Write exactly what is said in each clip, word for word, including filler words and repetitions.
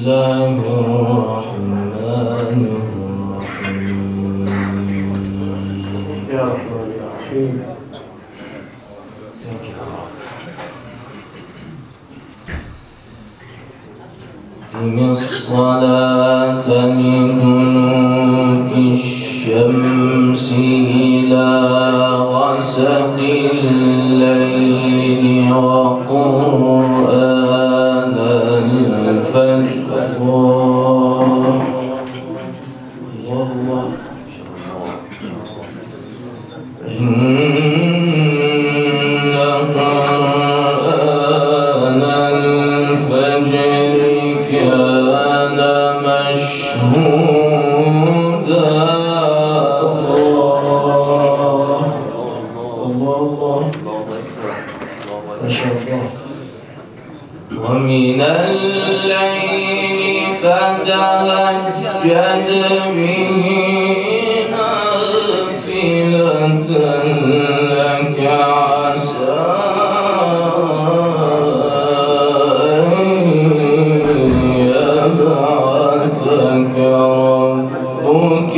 الله الرحمن الرحيم. يا رحمن يا رحيم. أقم الصلاة لدلوك الشمس إلى غسق الليل وقرآن الفجر. الله الله إن قرآن الفجر كان مشهودا. الله الله ما شاء الله. ومن الليل فتهجد به نافلة لك عسى أن يبعثك ربك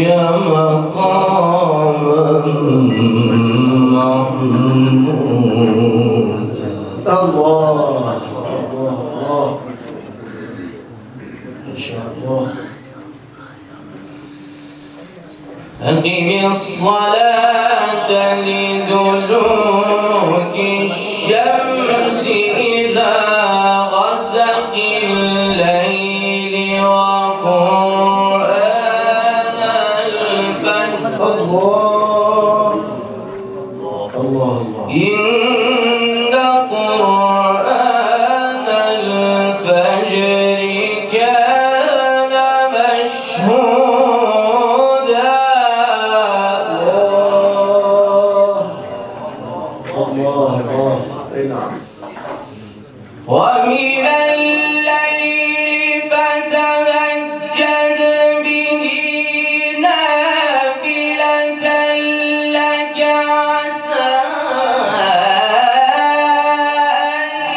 مقاما محمودا. الله الله ما شاء الله. أقم الصلاة لدلوك الشمس إلى غسق الليل وقرآن الفجر. الله الله الله. إن قرآن الفجر كان مشهودا. الله الله. اي نعم. ومن الليل فتهجد به نافلة لك عسى أن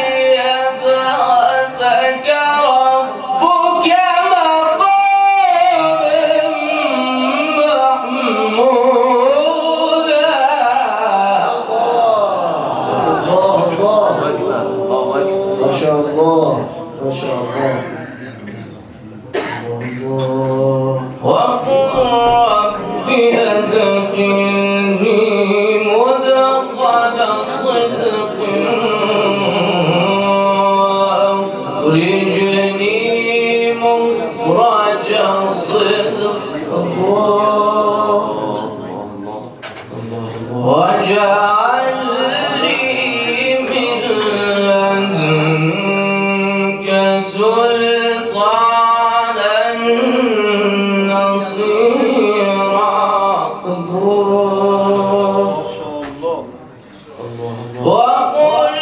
يبعثك ربك مقاما محمودا. الله الله ما شاء الله ما شاء الله. الله وقل رب أدخلني مدخل صدق وأخرجني مخرج صدق الله الله واجعل لي من لدنك سلطانا نصيرا. الله وقل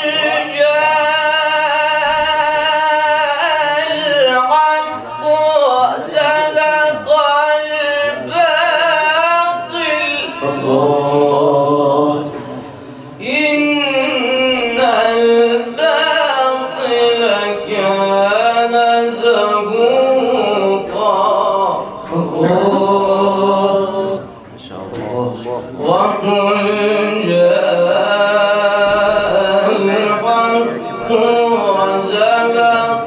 جاء الحق وزهق الباطل الله إن الباطل كان زهوقا. الله وقل جاء الحق وزهق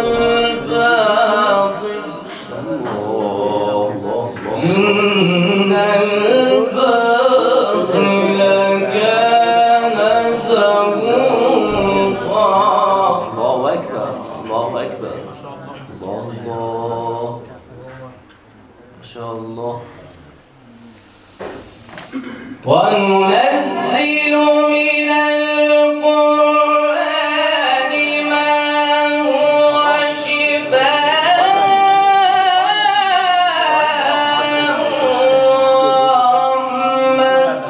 الباطل إن الباطل كان زهوقا. الله أكبر الله أكبر الله الله ما شاء الله. وننزل من القرآن ما هو شفاء ورحمة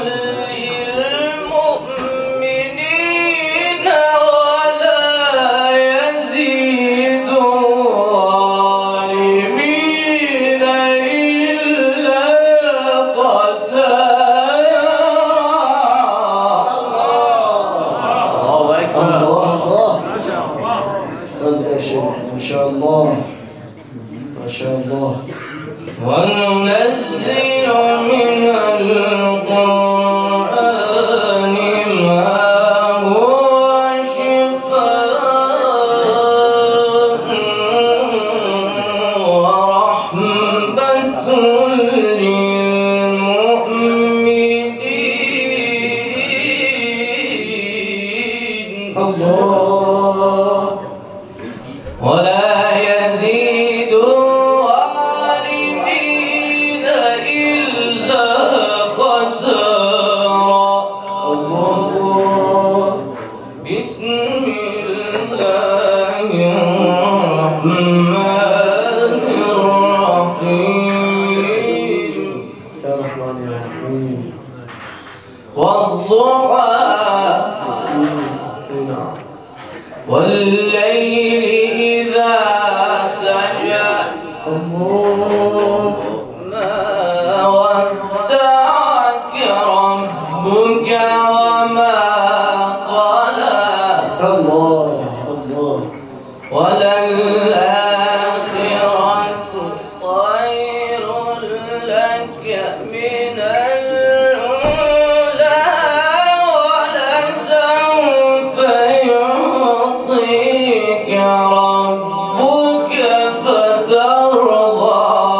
للمؤمنين ولا يزيد الظالمين إلا خسارا. الله الله. صدق يا شيخ. ما شاء الله ما شاء الله. وننزل من القرآن ما هو شفاء ورحمة للمؤمنين الله ولا يزيد الظالمين إلا خسارا. الله بسم الله الرحمن الرحيم. يا رحمن يا رحيم. والضحى نعم. والليل إذا سجى الله ما ودعك ربك وما قلى الله الله وللآخرة خير لك من الأولى ولسوف يعطيك ربك فترضى.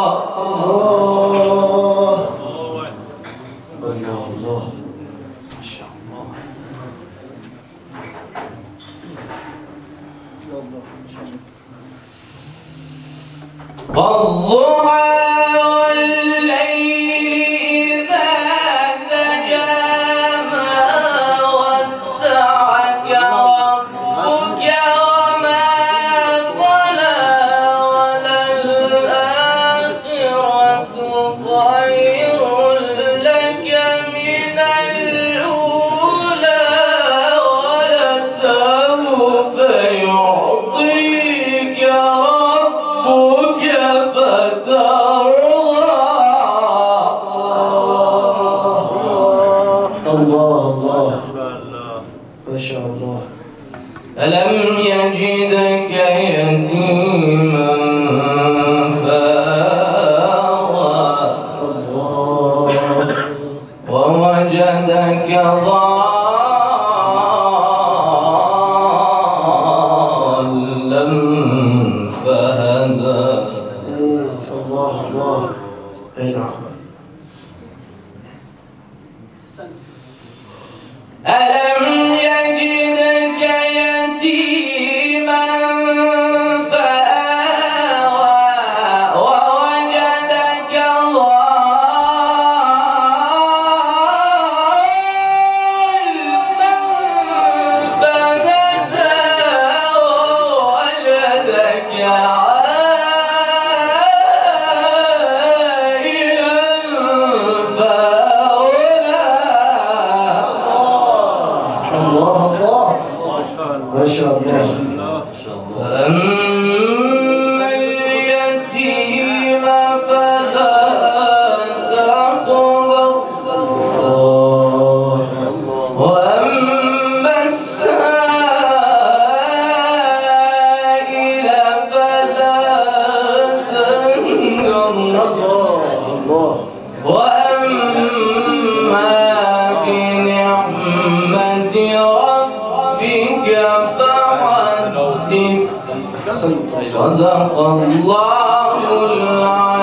الله الله الله. ما شاء الله. والضحى والليل إذا سجى ما ودعك ربك وما قلى وللآخرة خير لك من الأولى ولسوف يعطيك ربك فترضى. الله الله ما شاء الله. ألم يجدك يتيما فآوى الله ووجدك ضالا فهدى. الله الله. اي نعم. ألم يجدك يتيما فآوى ووجدك ضالا فهدى ووجدك عائلا فأغنى. الله الله ما شاء الله. فأما اليتيم فلا تقهر الله وأما السائل فلا تنهر الله الله. وأما بنعمة ربك فحدث. صدق الله العظيم.